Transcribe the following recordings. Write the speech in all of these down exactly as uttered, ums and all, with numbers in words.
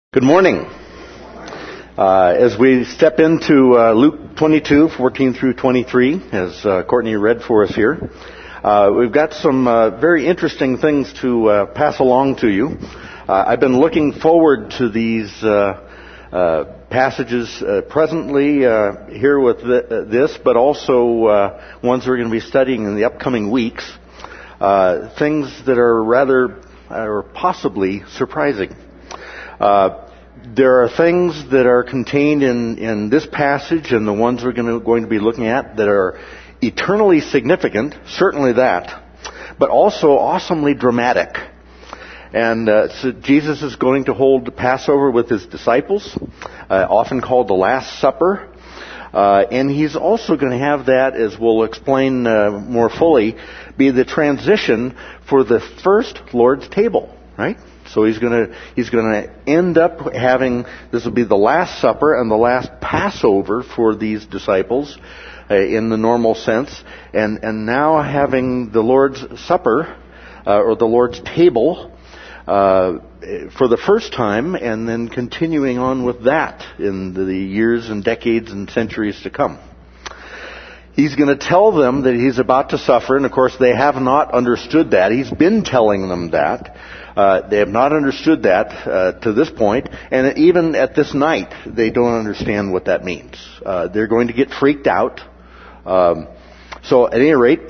Good morning. Uh, as we step into uh, Luke twenty-two, fourteen through twenty-three, as uh, Courtney read for us here, uh, we've got some uh, very interesting things to uh, pass along to you. Uh, I've been looking forward to these uh, uh, passages uh, presently uh, here with th- this, but also uh, ones we're going to be studying in the upcoming weeks. Uh, things that are rather, or possibly surprising. Uh, there are things that are contained in, in this passage and the ones we're going to, going to be looking at that are eternally significant, certainly that, but also awesomely dramatic. And uh, so Jesus is going to hold Passover with his disciples, uh, often called the Last Supper. Uh, and he's also going to have that, as we'll explain uh, more fully, be the transition for the first Lord's table, right? So he's going to he's going to end up having, this will be the Last Supper and the last Passover for these disciples uh, in the normal sense, and and now having the Lord's Supper uh, or the Lord's table uh, for the first time, and then continuing on with that in the years and decades and centuries to come. He's going to tell them that he's about to suffer, and of course they have not understood that. He's been telling them that. Uh, they have not understood that uh, to this point, and even at this night, they don't understand what that means. Uh, they're going to get freaked out. Um, so at any rate,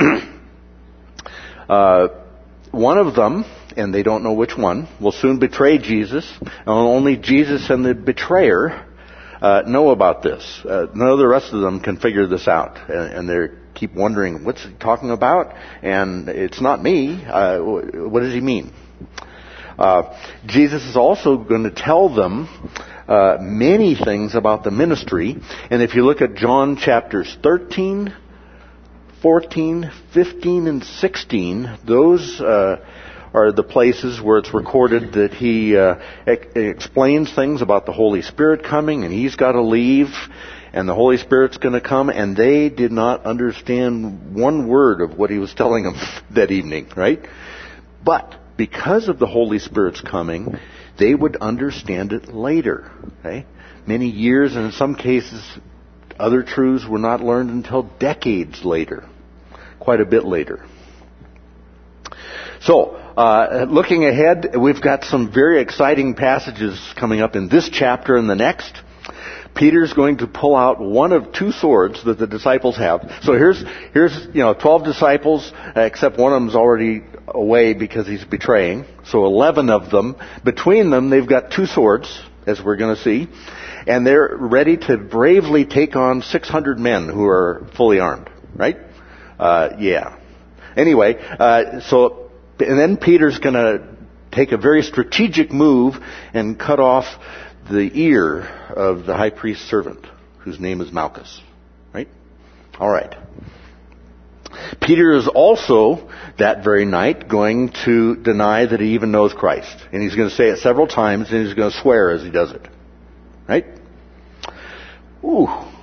uh, one of them, and they don't know which one, will soon betray Jesus, and only Jesus and the betrayer uh, know about this. Uh, none of the rest of them can figure this out, and, and they keep wondering, what's he talking about? And it's not me. Uh, what does he mean? Uh, Jesus is also going to tell them uh, many things about the ministry. And if you look at John chapters thirteen, fourteen, fifteen, and sixteen, those uh, are the places where it's recorded that he uh, ex- explains things about the Holy Spirit coming, and he's got to leave, and the Holy Spirit's going to come, and they did not understand one word of what he was telling them that evening, right? But because of the Holy Spirit's coming, they would understand it later. Okay? Many years, and in some cases, other truths were not learned until decades later. Quite a bit later. So, uh, looking ahead, we've got some very exciting passages coming up in this chapter and the next. Peter's going to pull out one of two swords that the disciples have. So here's, here's, you know, twelve disciples, uh, except one of them's already away because he's betraying. So eleven of them. Between them, they've got two swords, as we're going to see. And they're ready to bravely take on six hundred men who are fully armed. Right? Uh, yeah. Anyway, uh, so, and then Peter's going to take a very strategic move and cut off the ear of the high priest's servant, whose name is Malchus. Right? All right. Peter is also, that very night, going to deny that he even knows Christ. And he's going to say it several times, and he's going to swear as he does it. Right? Ooh.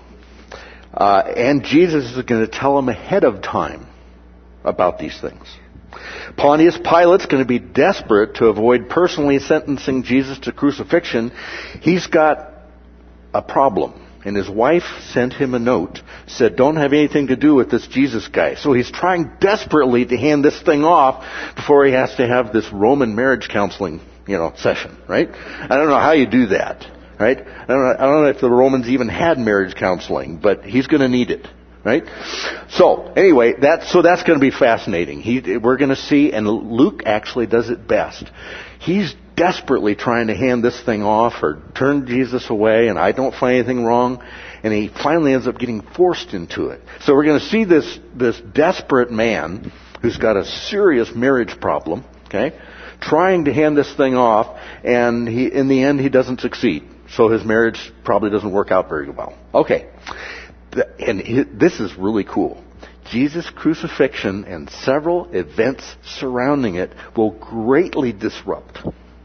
Uh, and Jesus is going to tell him ahead of time about these things. Pontius Pilate's going to be desperate to avoid personally sentencing Jesus to crucifixion. He's got a problem. And his wife sent him a note, said, don't have anything to do with this Jesus guy. So he's trying desperately to hand this thing off before he has to have this Roman marriage counseling, you know, session, right? I don't know how you do that, right? I don't know, I don't know if the Romans even had marriage counseling, but he's going to need it. Right? So, anyway, that, so that's going to be fascinating. He, we're going to see, and Luke actually does it best. He's desperately trying to hand this thing off or turn Jesus away, and I don't find anything wrong, and he finally ends up getting forced into it. So we're going to see this, this desperate man who's got a serious marriage problem, okay, trying to hand this thing off, and he, in the end, he doesn't succeed. So his marriage probably doesn't work out very well. Okay. And this is really cool. Jesus' crucifixion and several events surrounding it will greatly disrupt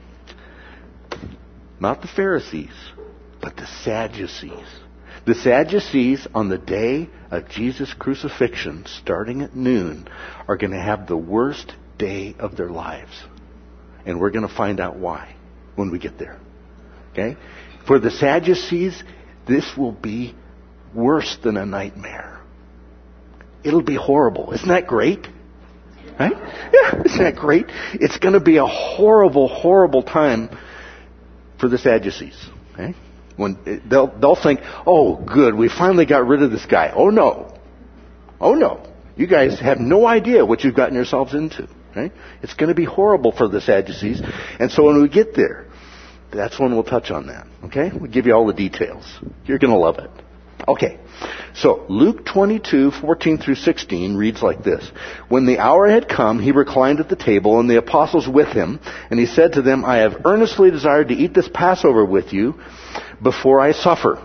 not the Pharisees, but the Sadducees. The Sadducees, on the day of Jesus' crucifixion, starting at noon, are going to have the worst day of their lives. And we're going to find out why when we get there. Okay? For the Sadducees, this will be worse than a nightmare. It'll be horrible. Isn't that great? Right? Yeah, isn't that great? It's going to be a horrible, horrible time for the Sadducees. Okay? When they'll they'll think, oh, good, we finally got rid of this guy. Oh no, oh no, you guys have no idea what you've gotten yourselves into. Okay? It's going to be horrible for the Sadducees, and so when we get there, that's when we'll touch on that. Okay? We'll give you all the details. You're going to love it. Okay. So, Luke twenty-two, fourteen through sixteen reads like this. When the hour had come, he reclined at the table, and the apostles with him, and he said to them, I have earnestly desired to eat this Passover with you before I suffer.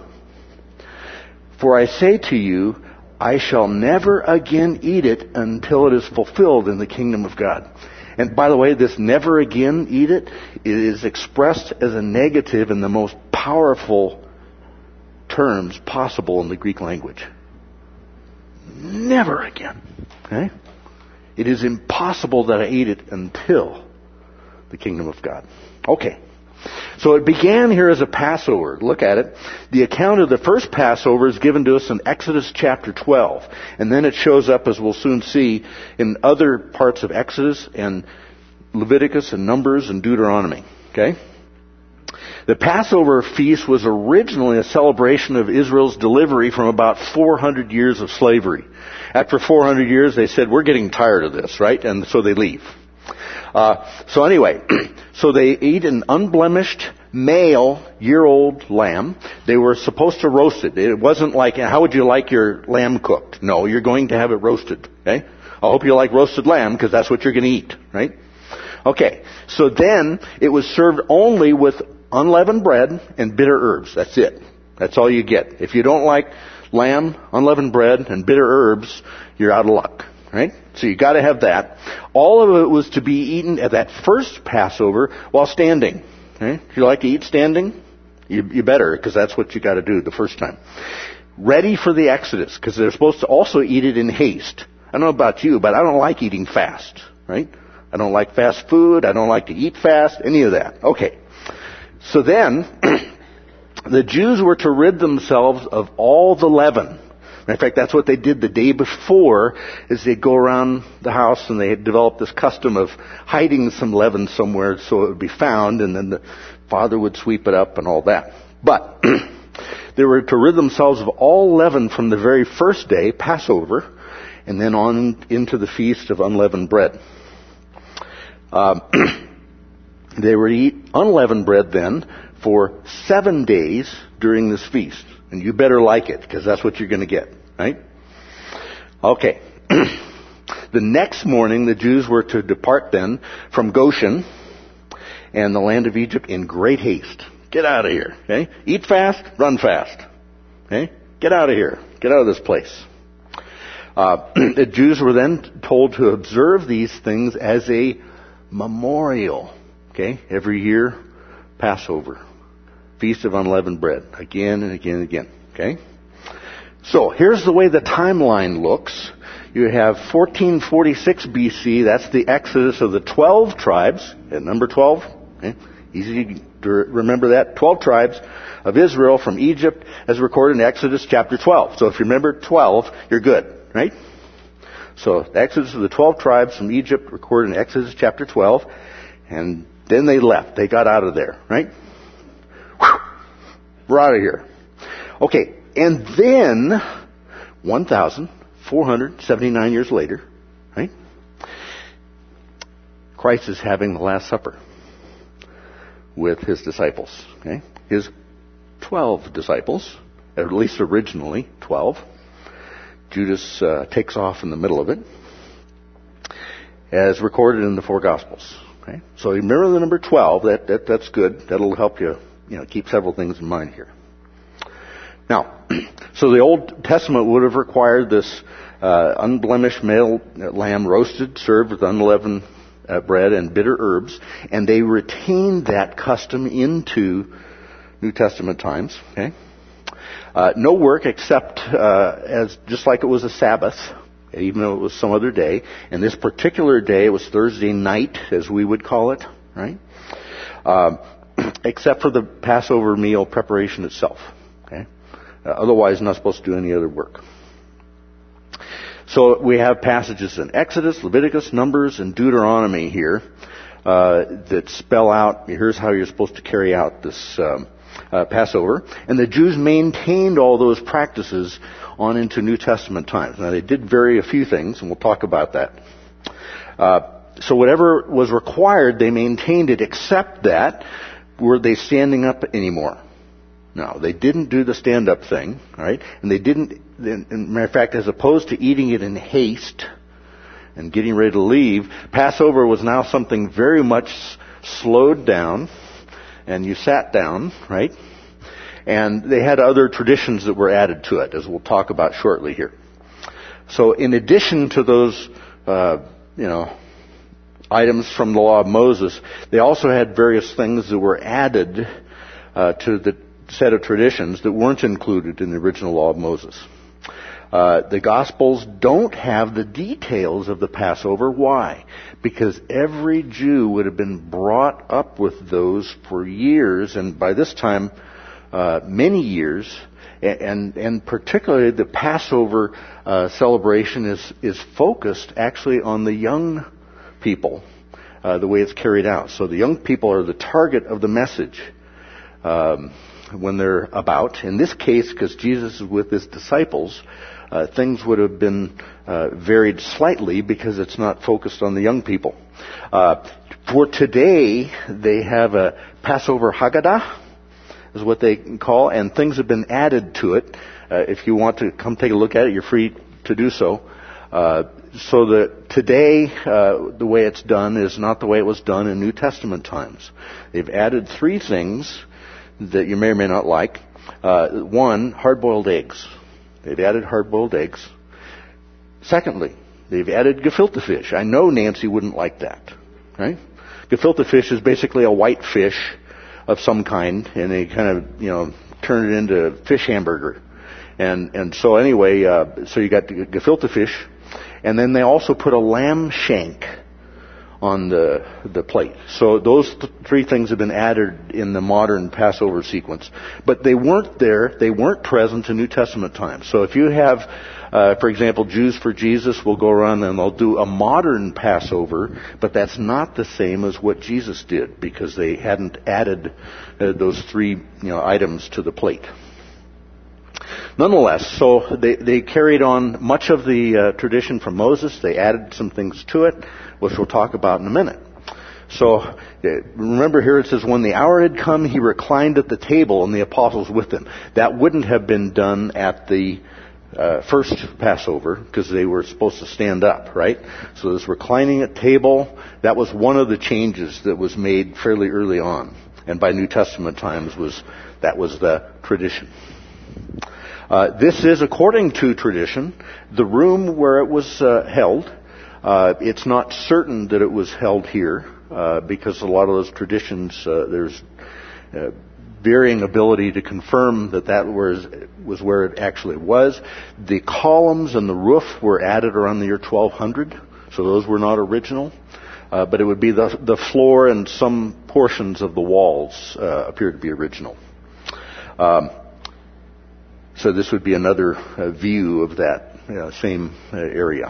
For I say to you, I shall never again eat it until it is fulfilled in the kingdom of God. And by the way, this never again eat it, it is expressed as a negative in the most powerful terms possible in the Greek language. Never again. Okay? It is impossible that I eat it until the kingdom of God. Okay. So it began here as a Passover. Look at it. The account of the first Passover is given to us in Exodus chapter twelve. And then it shows up, as we'll soon see, in other parts of Exodus and Leviticus and Numbers and Deuteronomy. Okay? The Passover feast was originally a celebration of Israel's delivery from about four hundred years of slavery. After four hundred years, they said, we're getting tired of this, right? And so they leave. Uh, so anyway, so they eat an unblemished male year-old lamb. They were supposed to roast it. It wasn't like, how would you like your lamb cooked? No, you're going to have it roasted. Okay? I hope you like roasted lamb because that's what you're going to eat, right? Okay. So then it was served only with unleavened bread and bitter herbs. That's it. That's all you get. If you don't like lamb, unleavened bread, and bitter herbs, you're out of luck. Right? So you got to have that. All of it was to be eaten at that first Passover while standing. Okay? If you like to eat standing, you, you better, because that's what you got to do the first time. Ready for the Exodus, because they're supposed to also eat it in haste. I don't know about you, but I don't like eating fast. Right? I don't like fast food. I don't like to eat fast. Any of that. Okay. So then, the Jews were to rid themselves of all the leaven. In fact, that's what they did the day before, is they'd go around the house and they had developed this custom of hiding some leaven somewhere so it would be found, and then the father would sweep it up and all that. But they were to rid themselves of all leaven from the very first day, Passover, and then on into the feast of unleavened bread. Um, they were to eat unleavened bread then for seven days during this feast. And you better like it, because that's what you're going to get, right? Okay. The next morning, the Jews were to depart then from Goshen and the land of Egypt in great haste. Get out of here, okay? Eat fast, run fast, okay? Get out of here. Get out of this place. Uh, the Jews were then told to observe these things as a memorial, okay? Every year, Passover. Feast of Unleavened Bread. Again and again and again. Okay? So, here's the way the timeline looks. You have fourteen forty-six B C. That's the exodus of the twelve tribes. At number twelve. Okay? Easy to remember that. twelve tribes of Israel from Egypt as recorded in Exodus chapter twelve. So, if you remember twelve, you're good. Right? So, the exodus of the twelve tribes from Egypt recorded in Exodus chapter twelve. And then they left. They got out of there. Right? We're out of here. Okay, and then, one thousand four hundred seventy-nine years later, right? Christ is having the Last Supper with his disciples, okay? His twelve disciples, at least originally twelve. Judas uh, takes off in the middle of it, as recorded in the four Gospels, okay? So remember the number twelve, that, that that's good. That'll help you You know, keep several things in mind here. Now, so the Old Testament would have required this uh, unblemished male lamb roasted, served with unleavened uh, bread and bitter herbs, and they retained that custom into New Testament times. Okay, uh, no work except uh, as just like it was a Sabbath, even though it was some other day. And this particular day, it was Thursday night, as we would call it, right? Uh, except for the Passover meal preparation itself. Okay? Uh, otherwise, not supposed to do any other work. So we have passages in Exodus, Leviticus, Numbers, and Deuteronomy here uh, that spell out, here's how you're supposed to carry out this um, uh, Passover. And the Jews maintained all those practices on into New Testament times. Now, they did vary a few things, and we'll talk about that. Uh, so whatever was required, they maintained it, except that, were they standing up anymore? No, they didn't do the stand-up thing, right? And they didn't, in matter of fact, as opposed to eating it in haste and getting ready to leave, Passover was now something very much slowed down, and you sat down, right? And they had other traditions that were added to it, as we'll talk about shortly here. So in addition to those, uh, you know, items from the law of Moses, they also had various things that were added uh, to the set of traditions that weren't included in the original law of Moses. Uh, the Gospels don't have the details of the Passover. Why? Because every Jew would have been brought up with those for years, and by this time, uh, many years, and and particularly the Passover uh, celebration is is focused actually on the young people, uh, the way it's carried out. So the young people are the target of the message. Um, when they're about. In this case, because Jesus is with his disciples, uh, things would have been uh, varied slightly because it's not focused on the young people. Uh, for today, they have a Passover Haggadah, is what they call, and things have been added to it. Uh, if you want to come take a look at it, you're free to do so. Uh, so that today, uh, the way it's done is not the way it was done in New Testament times. They've added three things that you may or may not like. Uh, one, hard-boiled eggs. They've added hard-boiled eggs. Secondly, they've added gefilte fish. I know Nancy wouldn't like that, right? Gefilte fish is basically a white fish of some kind, and they kind of, you know, turn it into fish hamburger. And and so anyway, uh, so you got the gefilte fish, and then they also put a lamb shank on the the plate. So those th- three things have been added in the modern Passover sequence. But they weren't there, they weren't present in New Testament times. So if you have, uh, for example, Jews for Jesus will go around and they'll do a modern Passover, but that's not the same as what Jesus did, because they hadn't added uh, those three, you know, items to the plate. Nonetheless, so they, they carried on much of the uh, tradition from Moses. They added some things to it, which we'll talk about in a minute. So, uh, remember here it says, when the hour had come, he reclined at the table and the apostles with him. That wouldn't have been done at the uh, first Passover, because they were supposed to stand up, right? So this reclining at table, that was one of the changes that was made fairly early on. And by New Testament times, was that was the tradition. Uh, this is, according to tradition, the room where it was uh, held. Uh, it's not certain that it was held here, uh, because a lot of those traditions, uh, there's uh, varying ability to confirm that that was, was where it actually was. The columns and the roof were added around the year twelve hundred, so those were not original. Uh, but it would be the, the floor and some portions of the walls uh, appear to be original. Um, So this would be another uh, view of that uh, same uh, area.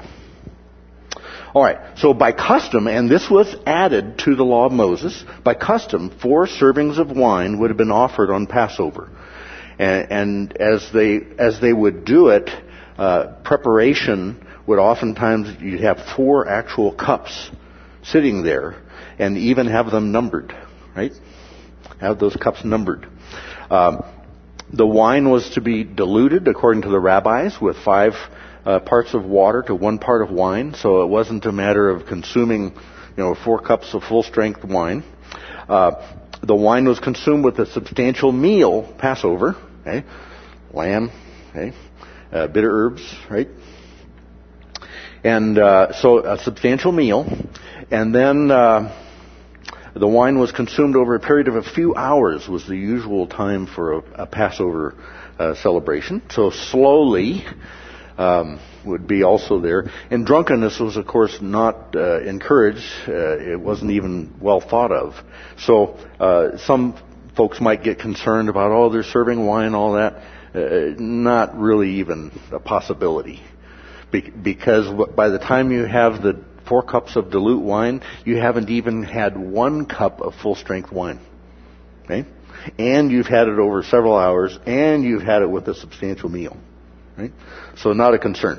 All right. So by custom, and this was added to the law of Moses, by custom, four servings of wine would have been offered on Passover, and, and as they as they would do it, uh, preparation would oftentimes you'd have four actual cups sitting there, and even have them numbered, right? Have those cups numbered. Um, The wine was to be diluted, according to the rabbis, with five uh, parts of water to one part of wine. So it wasn't a matter of consuming, you know, four cups of full-strength wine. Uh, the wine was consumed with a substantial meal, Passover, okay? Lamb, okay? Uh, bitter herbs, right? And uh, so a substantial meal. And then Uh, The wine was consumed over a period of a few hours, was the usual time for a, a Passover uh, celebration. So slowly, um, would be also there. And drunkenness was, of course, not uh, encouraged. Uh, it wasn't even well thought of. So uh, some folks might get concerned about, oh, they're serving wine, all that. Uh, not really even a possibility. Be- because by the time you have the four cups of dilute wine, you haven't even had one cup of full-strength wine. Okay? And you've had it over several hours, and you've had it with a substantial meal. Right? So not a concern.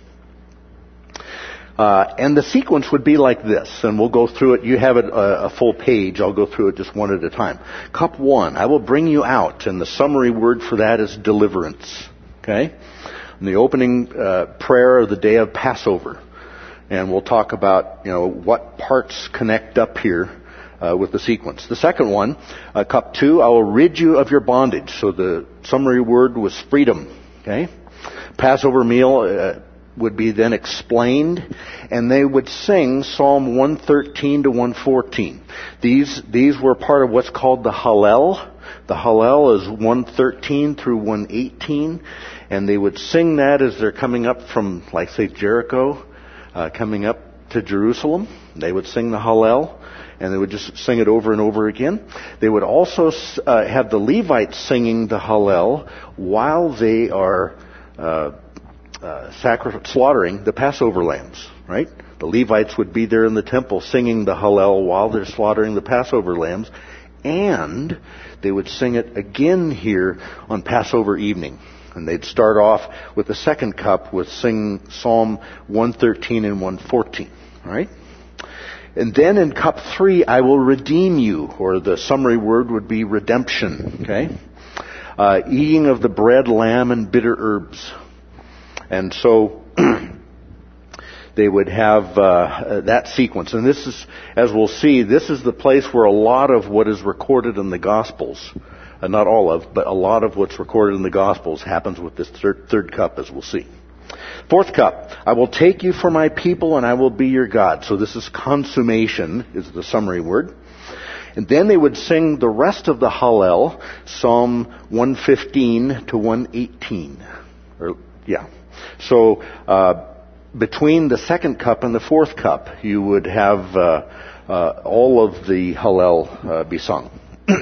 Uh, and the sequence would be like this, and we'll go through it. You have it a, a full page. I'll go through it just one at a time. Cup one, I will bring you out, and the summary word for that is deliverance. Okay? And the opening uh, prayer of the day of Passover. And we'll talk about, you know, what parts connect up here uh, with the sequence. The second one, uh, cup two, I will rid you of your bondage. So the summary word was freedom. Okay? Passover meal uh, would be then explained, and they would sing Psalm one thirteen to one fourteen. These these were part of what's called the Hallel. The Hallel is one thirteen through one eighteen, and they would sing that as they're coming up from, like, say, Jericho, uh, coming up to Jerusalem. They would sing the Hallel, and they would just sing it over and over again. They would also uh, have the Levites singing the Hallel while they are uh, uh, sacri- slaughtering the Passover lambs, right? The Levites would be there in the temple singing the Hallel while they're slaughtering the Passover lambs, and they would sing it again here on Passover evening. And they'd start off with the second cup with singing Psalm one thirteen and one fourteen, right? And then in cup three, I will redeem you, or the summary word would be redemption, okay? Uh, eating of the bread, lamb, and bitter herbs. And so they would have uh, that sequence. And this is, as we'll see, this is the place where a lot of what is recorded in the Gospels, uh, not all of, but a lot of what's recorded in the Gospels happens with this third, third cup, as we'll see. Fourth cup, I will take you for my people and I will be your God. So this is consummation, is the summary word. And then they would sing the rest of the Hallel, Psalm one fifteen to one eighteen. Or, yeah. So, uh, between the second cup and the fourth cup, you would have uh, uh, all of the Hallel uh, be sung.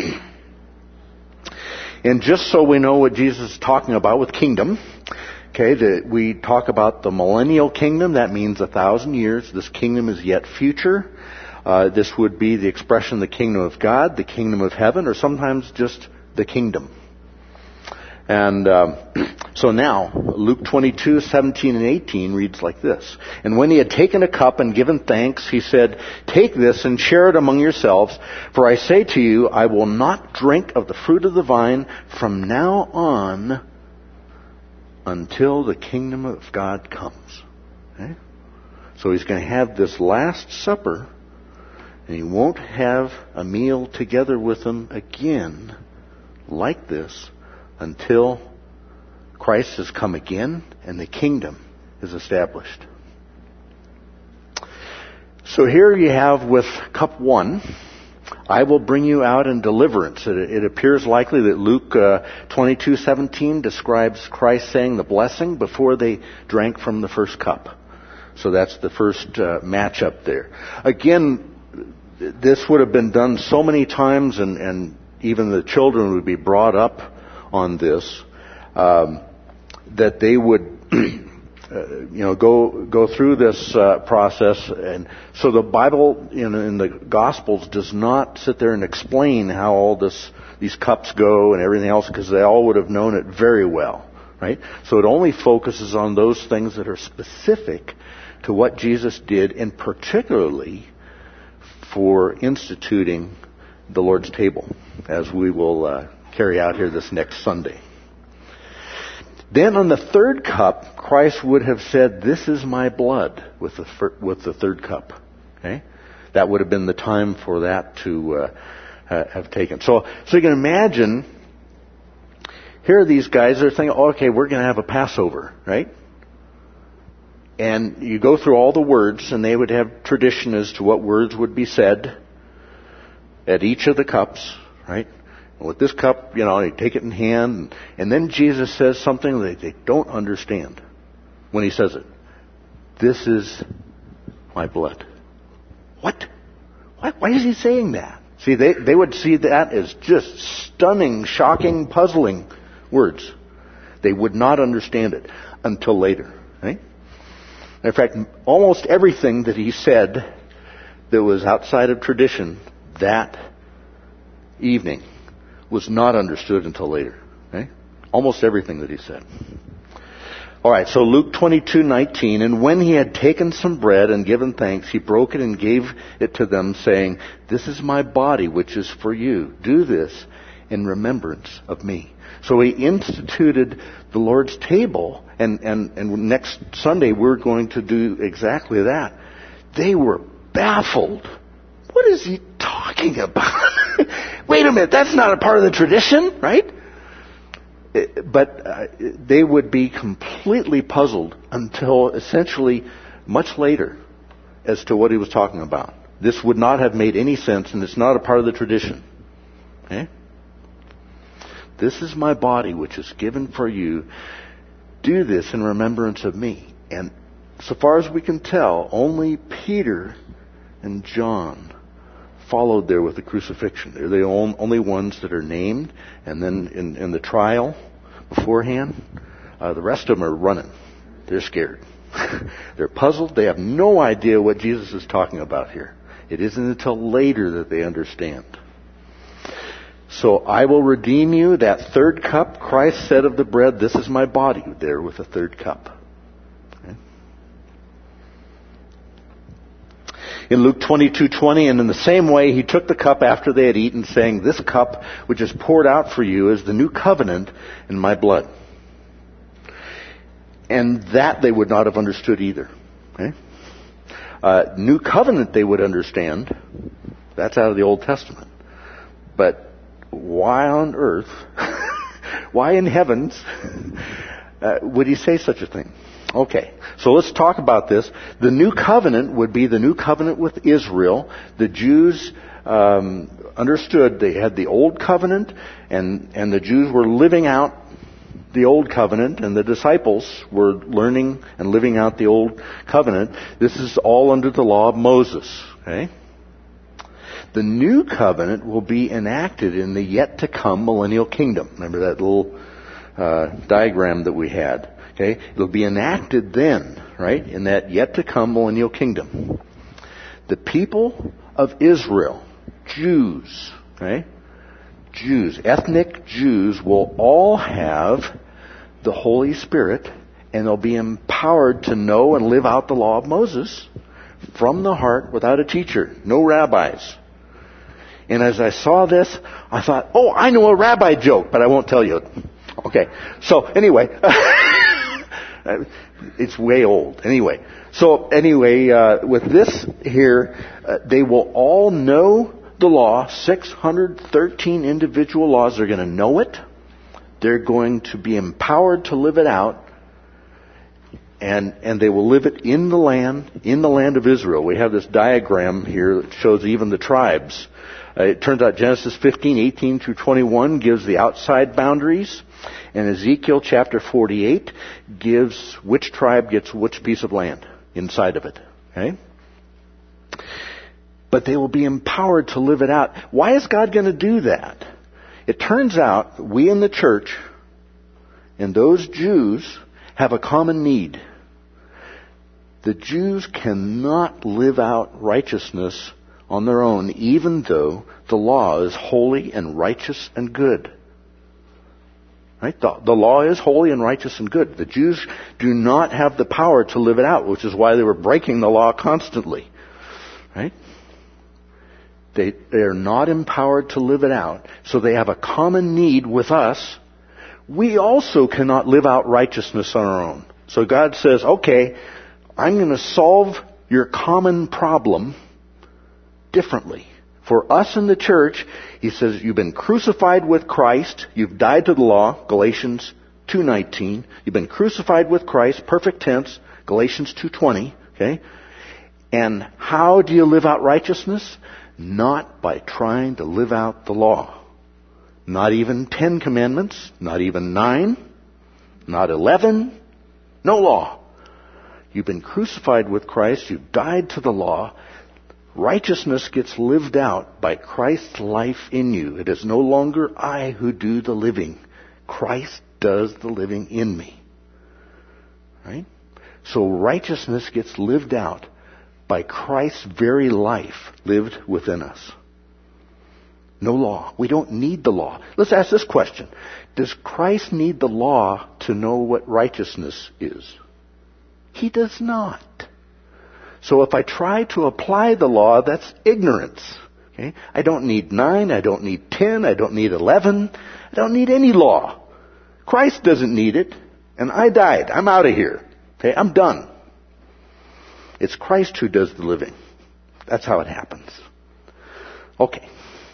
And just so we know what Jesus is talking about with kingdom, okay, the, we talk about the millennial kingdom. That means a thousand years. This kingdom is yet future. Uh, this would be the expression the kingdom of God, the kingdom of heaven, or sometimes just the kingdom. And um, so now, Luke twenty-two, seventeen and eighteen reads like this. And when he had taken a cup and given thanks, he said, take this and share it among yourselves, for I say to you, I will not drink of the fruit of the vine from now on until the kingdom of God comes. Okay? So he's going to have this Last Supper, and he won't have a meal together with them again like this until Christ has come again and the kingdom is established. So here you have with cup one, I will bring you out in deliverance. It, it appears likely that Luke uh, twenty-two seventeen describes Christ saying the blessing before they drank from the first cup. So that's the first uh, matchup there. Again, this would have been done so many times, and, and even the children would be brought up on this, um, that they would, uh, you know, go go through this uh, process. And so the Bible in, in the Gospels does not sit there and explain how all this these cups go and everything else, because they all would have known it very well, right? So it only focuses on those things that are specific to what Jesus did, and particularly for instituting the Lord's table, as we will uh, carry out here this next Sunday. Then on the third cup, Christ would have said, this is my blood, with the fir- with the third cup. Okay? That would have been the time for that to uh, have taken. So, so you can imagine, here are these guys, they're thinking, oh, okay, we're going to have a Passover, right? And you go through all the words, and they would have tradition as to what words would be said at each of the cups, right? And with this cup, you know, they take it in hand, and, and then Jesus says something that they don't understand. when he says it. This is my blood. What? Why, why is he saying that? See, they, they would see that as just stunning, shocking, puzzling words. They would not understand it until later. Right? In fact, almost everything that he said that was outside of tradition that evening was not understood until later. Okay? Almost everything that he said. All right, so Luke twenty-two nineteen, and when he had taken some bread and given thanks, he broke it and gave it to them, saying, "This is my body, which is for you. Do this in remembrance of me." So he instituted the Lord's table, and, and, and next Sunday we're going to do exactly that. They were baffled. What is he talking about? Wait a minute, that's not a part of the tradition, right? But uh, they would be completely puzzled until essentially much later as to what he was talking about. This would not have made any sense, and it's not a part of the tradition. Okay? This is my body, which is given for you. Do this in remembrance of me. And so far as we can tell, only Peter and John followed there with the crucifixion. They're the only ones that are named. And then in, in the trial beforehand, uh, the rest of them are running. They're scared. They're puzzled. They have no idea what Jesus is talking about here. It isn't until later that they understand. So I will redeem you. That third cup, Christ said of the bread, this is my body, there with the third cup. In Luke twenty-two twenty, and in the same way he took the cup after they had eaten, saying, "This cup which is poured out for you is the new covenant in my blood." And that they would not have understood either. Okay? Uh, new covenant they would understand. That's out of the Old Testament. But why on earth, why in heavens uh, would he say such a thing? Okay, so let's talk about this. The new covenant would be the new covenant with Israel. The Jews um, understood they had the old covenant, and, and the Jews were living out the old covenant, and the disciples were learning and living out the old covenant. This is all under the law of Moses. Okay? The new covenant will be enacted in the yet to come millennial kingdom. Remember that little uh, diagram that we had? Okay, it'll be enacted then, right, in that yet to come millennial kingdom. The people of Israel, Jews, okay, Jews, ethnic Jews will all have the Holy Spirit, and they'll be empowered to know and live out the law of Moses from the heart without a teacher, no rabbis. And as I saw this, I thought, oh, I know a rabbi joke, but I won't tell you. Okay, so anyway. It's way old. Anyway, so anyway, uh, with this here, uh, they will all know the law, six hundred thirteen individual laws. They're going to know it. They're going to be empowered to live it out. And, and they will live it in the land, in the land of Israel. We have this diagram here that shows even the tribes. Uh, it turns out Genesis fifteen, eighteen through twenty-one gives the outside boundaries. And Ezekiel chapter forty-eight gives which tribe gets which piece of land inside of it. Okay? But they will be empowered to live it out. Why is God going to do that? It turns out we in the church and those Jews have a common need. The Jews cannot live out righteousness on their own, even though the law is holy and righteous and good. Right? The, the law is holy and righteous and good. The Jews do not have the power to live it out, which is why they were breaking the law constantly. Right? They, they are not empowered to live it out, so they have a common need with us. We also cannot live out righteousness on our own. So God says, okay, I'm going to solve your common problem differently. For us in the church, he says, you've been crucified with Christ. You've died to the law, Galatians two nineteen. You've been crucified with Christ, perfect tense, Galatians two twenty. Okay? And how do you live out righteousness? Not by trying to live out the law. Not even ten commandments, not even nine, not eleven, no law. You've been crucified with Christ. You've died to the law. Righteousness gets lived out by Christ's life in you. It is no longer I who do the living. Christ does the living in me. Right? So righteousness gets lived out by Christ's very life lived within us. No law. We don't need the law. Let's ask this question. Does Christ need the law to know what righteousness is? He does not. So if I try to apply the law, that's ignorance. Okay? I don't need nine, I don't need ten, I don't need eleven, I don't need any law. Christ doesn't need it, and I died. I'm out of here. Okay? I'm done. It's Christ who does the living. That's how it happens. Okay.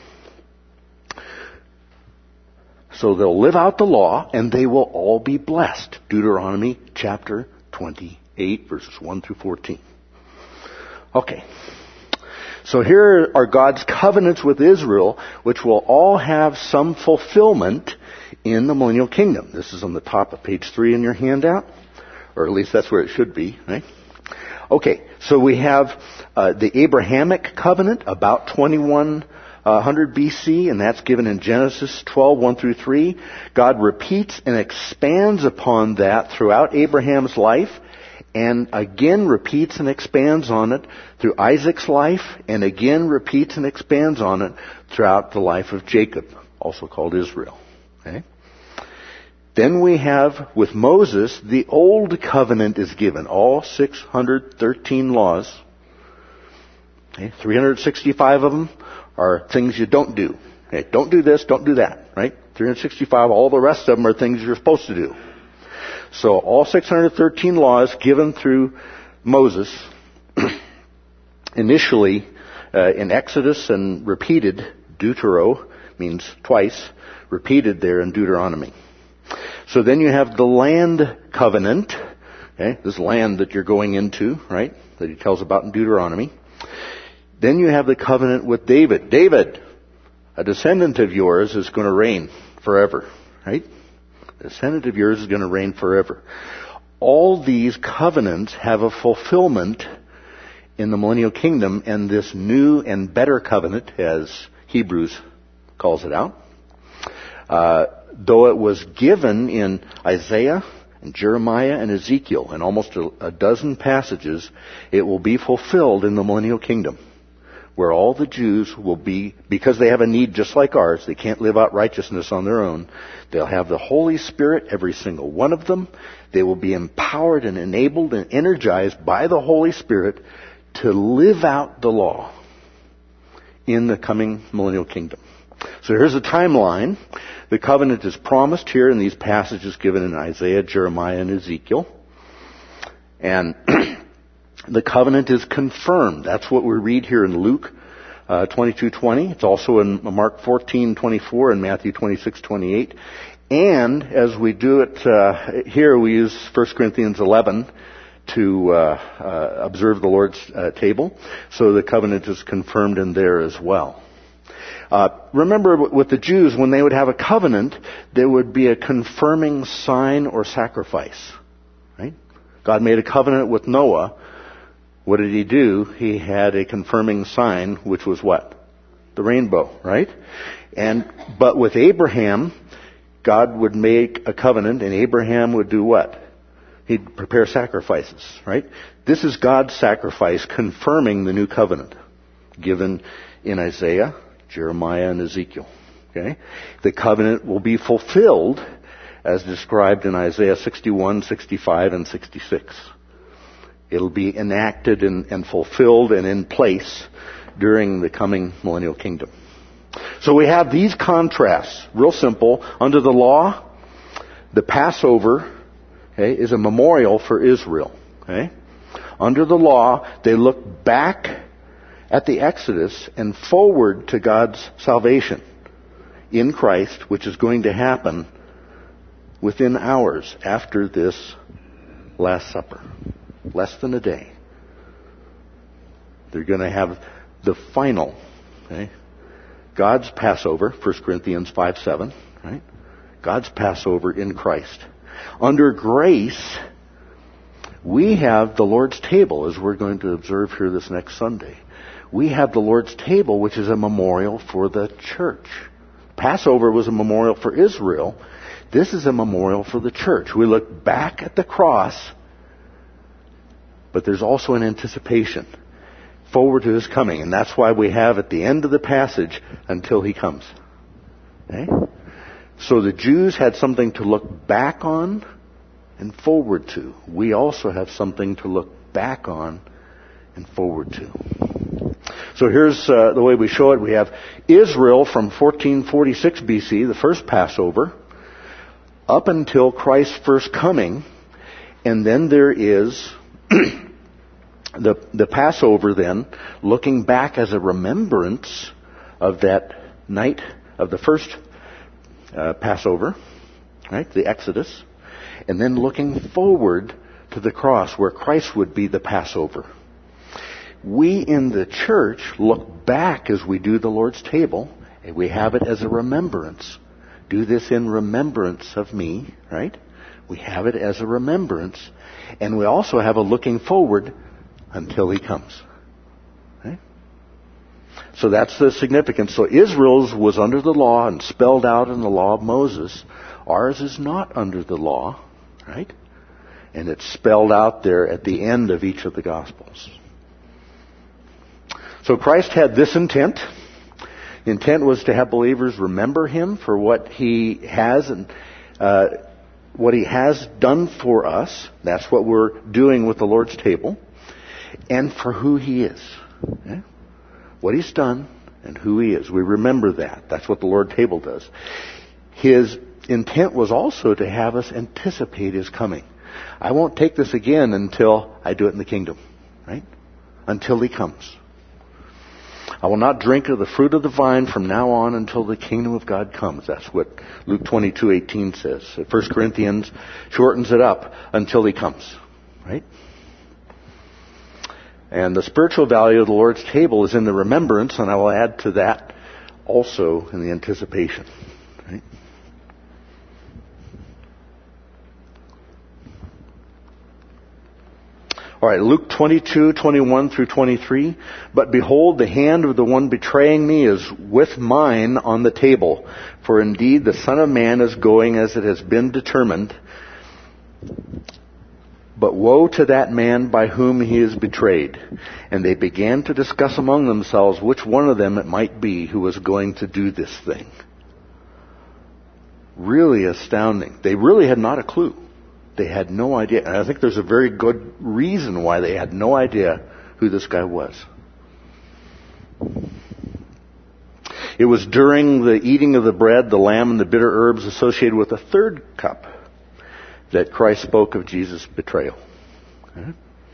So they'll live out the law, and they will all be blessed. Deuteronomy chapter twenty-eight, verses one through fourteen. Okay. So here are God's covenants with Israel, which will all have some fulfillment in the millennial kingdom. This is on the top of page three in your handout, or at least that's where it should be, right? Okay, so we have uh, the Abrahamic covenant, about twenty-one hundred B C, and that's given in Genesis twelve, one through three. God repeats and expands upon that throughout Abraham's life, and again repeats and expands on it through Isaac's life, and again repeats and expands on it throughout the life of Jacob, also called Israel. Okay? Then we have, with Moses, the Old Covenant is given. All six hundred thirteen laws. Okay? three hundred sixty-five of them are things you don't do. Okay? Don't do this, don't do that. Right? three hundred sixty-five, all the rest of them are things you're supposed to do. So all six hundred thirteen laws given through Moses, initially uh, in Exodus and repeated, Deutero means twice, repeated there in Deuteronomy. So then you have the land covenant, okay, this land that you're going into, right, that he tells about in Deuteronomy. Then you have the covenant with David. David, a descendant of yours is going to reign forever, right? A descendant of yours is going to reign forever. All these covenants have a fulfillment in the millennial kingdom, and this new and better covenant, as Hebrews calls it out, uh, though it was given in Isaiah and Jeremiah and Ezekiel in almost a, a dozen passages, it will be fulfilled in the millennial kingdom, where all the Jews will be, because they have a need just like ours, they can't live out righteousness on their own, they'll have the Holy Spirit, every single one of them. They will be empowered and enabled and energized by the Holy Spirit to live out the law in the coming millennial kingdom. So here's a timeline. The covenant is promised here in these passages given in Isaiah, Jeremiah, and Ezekiel. And the covenant is confirmed. That's what we read here in Luke uh, twenty-two twenty. It's also in Mark fourteen twenty-four and Matthew twenty-six twenty-eight. And as we do it uh, here, we use First Corinthians eleven to uh, uh, observe the Lord's uh, table. So the covenant is confirmed in there as well. Uh, remember, with the Jews, when they would have a covenant, there would be a confirming sign or sacrifice. Right? God made a covenant with Noah. What did he do? He had a confirming sign, which was what? The rainbow, right? And but with Abraham, God would make a covenant, and Abraham would do what? He'd prepare sacrifices, right? This is God's sacrifice confirming the new covenant given in Isaiah, Jeremiah, and Ezekiel. Okay? The covenant will be fulfilled as described in Isaiah sixty-one, sixty-five, and sixty-six. It'll be enacted and, and fulfilled and in place during the coming millennial kingdom. So we have these contrasts, real simple. Under the law, the Passover, okay, is a memorial for Israel. Okay? Under the law, they look back at the Exodus and forward to God's salvation in Christ, which is going to happen within hours after this Last Supper. Less than a day. They're going to have the final, okay, God's Passover, First Corinthians five seven, right? God's Passover in Christ. Under grace, We have the Lord's table, as we're going to observe here this next Sunday. We have the Lord's table, which is a memorial for the church. Passover was a memorial for Israel. This is a memorial for the church. We look back at the cross, but there's also an anticipation forward to His coming. And that's why we have at the end of the passage, until He comes. Okay? So the Jews had something to look back on and forward to. We also have something to look back on and forward to. So here's uh, the way we show it. We have Israel from fourteen forty-six B C, the first Passover, up until Christ's first coming. And then there is the, the Passover then, looking back as a remembrance of that night of the first uh, Passover, right, the Exodus. And then looking forward to the cross where Christ would be the Passover. We in the church look back as we do the Lord's table, and we have it as a remembrance. Do this in remembrance of me, right? We have it as a remembrance. And we also have a looking forward until He comes. Okay? So that's the significance. So Israel's was under the law and spelled out in the law of Moses. Ours is not under the law, right? And it's spelled out there at the end of each of the Gospels. So Christ had this intent. The intent was to have believers remember Him for what He has and uh, what He has done for us. That's what we're doing with the Lord's table. And for who He is. Okay? What He's done and who He is. We remember that. That's what the Lord's table does. His intent was also to have us anticipate His coming. I won't take this again until I do it in the kingdom. Right? Until He comes. I will not drink of the fruit of the vine from now on until the kingdom of God comes. That's what Luke twenty-two eighteen says. First Corinthians shortens it up, until He comes. Right? And the spiritual value of the Lord's table is in the remembrance, and I will add to that also in the anticipation. Right? All right, Luke twenty-two, twenty-one through twenty-three. But behold, the hand of the one betraying me is with mine on the table. For indeed the Son of Man is going as it has been determined. But woe to that man by whom he is betrayed. And they began to discuss among themselves which one of them it might be who was going to do this thing. Really astounding. They really had not a clue. They had no idea. And I think there's a very good reason why they had no idea who this guy was. It was during the eating of the bread, the lamb, and the bitter herbs associated with the third cup that Christ spoke of Jesus' betrayal. Okay?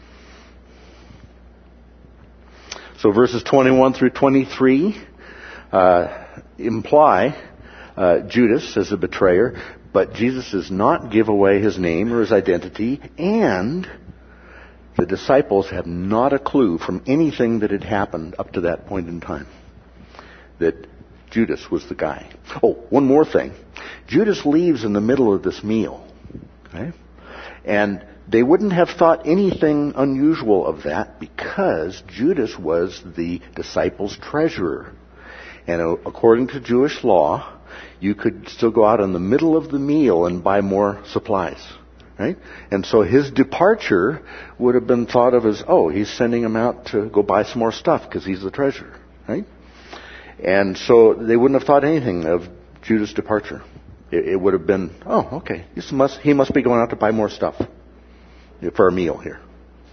So verses twenty-one through twenty-three uh, imply uh, Judas as a betrayer. But Jesus does not give away His name or His identity, and the disciples have not a clue from anything that had happened up to that point in time that Judas was the guy. Oh, one more thing. Judas leaves in the middle of this meal. Okay? And they wouldn't have thought anything unusual of that because Judas was the disciples' treasurer. And according to Jewish law, you could still go out in the middle of the meal and buy more supplies. Right? And so his departure would have been thought of as, oh, he's sending him out to go buy some more stuff because he's the treasurer. Right? And so they wouldn't have thought anything of Judas' departure. It, it would have been, oh, okay, he must, he must be going out to buy more stuff for a meal here.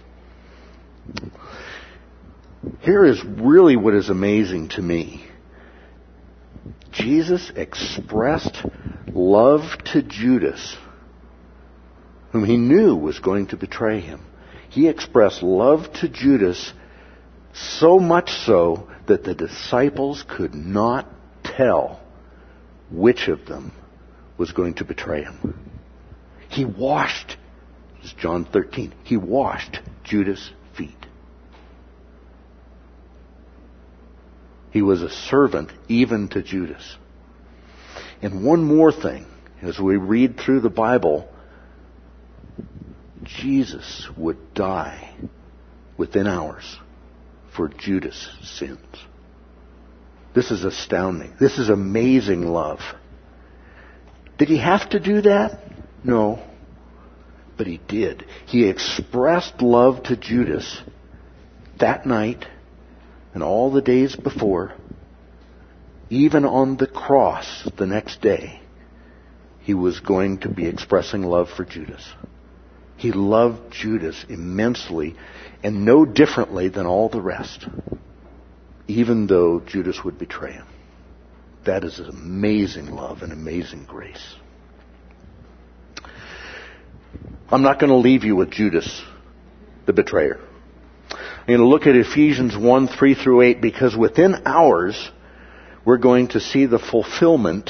Here is really what is amazing to me. Jesus expressed love to Judas, whom He knew was going to betray Him. He expressed love to Judas so much so that the disciples could not tell which of them was going to betray Him. He washed, this is John thirteen, He washed Judas' feet. He was a servant even to Judas. And one more thing, as we read through the Bible, Jesus would die within hours for Judas' sins. This is astounding. This is amazing love. Did he have to do that? No. But he did. He expressed love to Judas that night and all the days before. Even on the cross the next day, he was going to be expressing love for Judas. He loved Judas immensely and no differently than all the rest, even though Judas would betray him. That is amazing love and amazing grace. I'm not going to leave you with Judas, the betrayer. I'm going to look at Ephesians one, three through eight, because within hours, we're going to see the fulfillment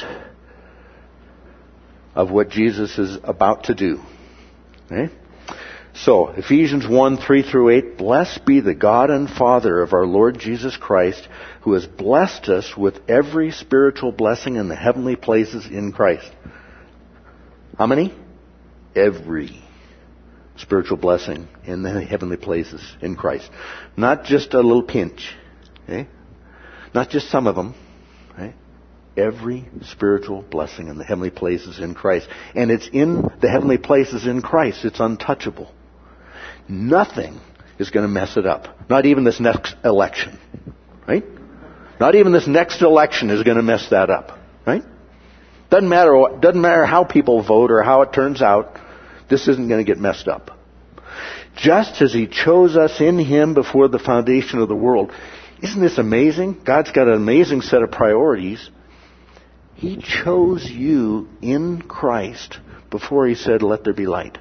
of what Jesus is about to do. Okay? So, Ephesians one, three through eight, blessed be the God and Father of our Lord Jesus Christ, who has blessed us with every spiritual blessing in the heavenly places in Christ. How many? Every spiritual blessing in the heavenly places in Christ. Not just a little pinch. Okay? Not just some of them. Okay? Every spiritual blessing in the heavenly places in Christ. And it's in the heavenly places in Christ. It's untouchable. Nothing is going to mess it up. Not even this next election. Right? Not even this next election is going to mess that up. Right? Doesn't matter, doesn't matter how people vote or how it turns out. This isn't going to get messed up. Just as He chose us in Him before the foundation of the world. Isn't this amazing? God's got an amazing set of priorities. He chose you in Christ before He said, let there be light.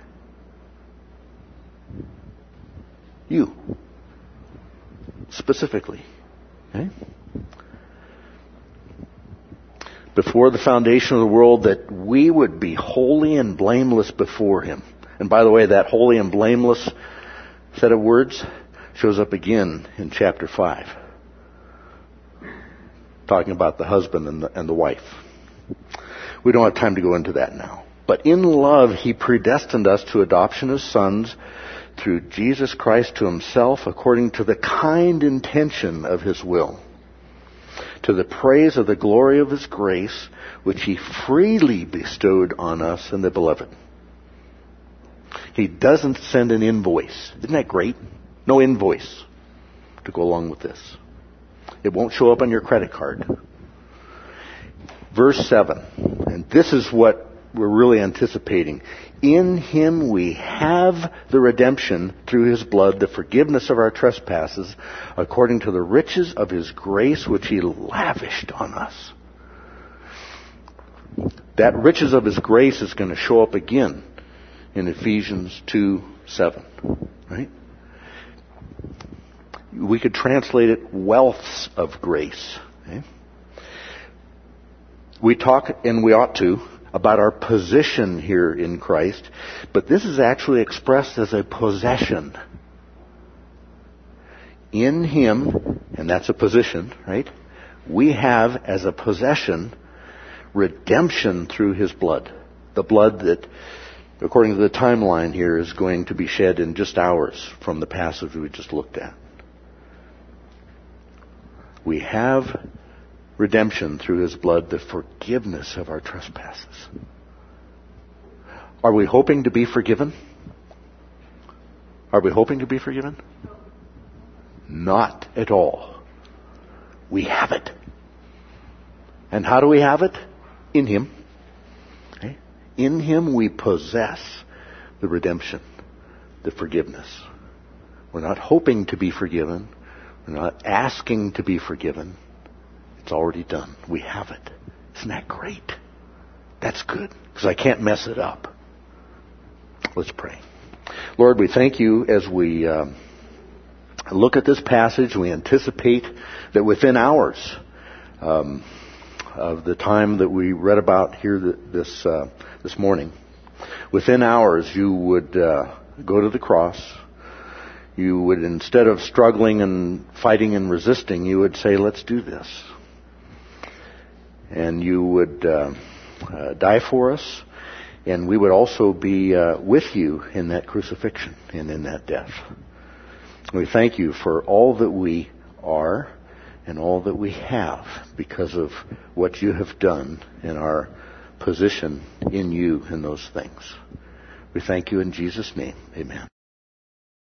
You. Specifically. Okay? Before the foundation of the world, that we would be holy and blameless before Him. And by the way, that holy and blameless set of words shows up again in chapter five. Talking about the husband and the, and the wife. We don't have time to go into that now. But in love, He predestined us to adoption as sons through Jesus Christ to Himself, according to the kind intention of His will, to the praise of the glory of His grace, which He freely bestowed on us in the Beloved. He doesn't send an invoice. Isn't that great? No invoice to go along with this. It won't show up on your credit card. Verse seven, and this is what we're really anticipating. In Him we have the redemption through His blood, the forgiveness of our trespasses, according to the riches of His grace which He lavished on us. That riches of His grace is going to show up again in Ephesians two, seven. Right? We could translate it wealths of grace. Okay? We talk, and we ought to, about our position here in Christ, but this is actually expressed as a possession. In Him, and that's a position, right? We have as a possession redemption through His blood. The blood that, according to the timeline here, is going to be shed in just hours from the passage we just looked at. We have redemption through His blood, the forgiveness of our trespasses. Are we hoping to be forgiven? Are we hoping to be forgiven? Not at all. We have it. And how do we have it? In Him. Okay? In Him we possess the redemption, the forgiveness. We're not hoping to be forgiven. We're not asking to be forgiven. It's already done. We have it. Isn't that great? That's good, because I can't mess it up. Let's pray. Lord, we thank You as we uh, look at this passage. We anticipate that within hours um, of the time that we read about here this uh, this morning, within hours You would uh, go to the cross. You would, instead of struggling and fighting and resisting, You would say, let's do this. And You would uh, uh, die for us, and we would also be uh, with you in that crucifixion and in that death. We thank you for all that we are and all that we have because of what you have done in our position in you in those things. We thank you in Jesus' name. Amen.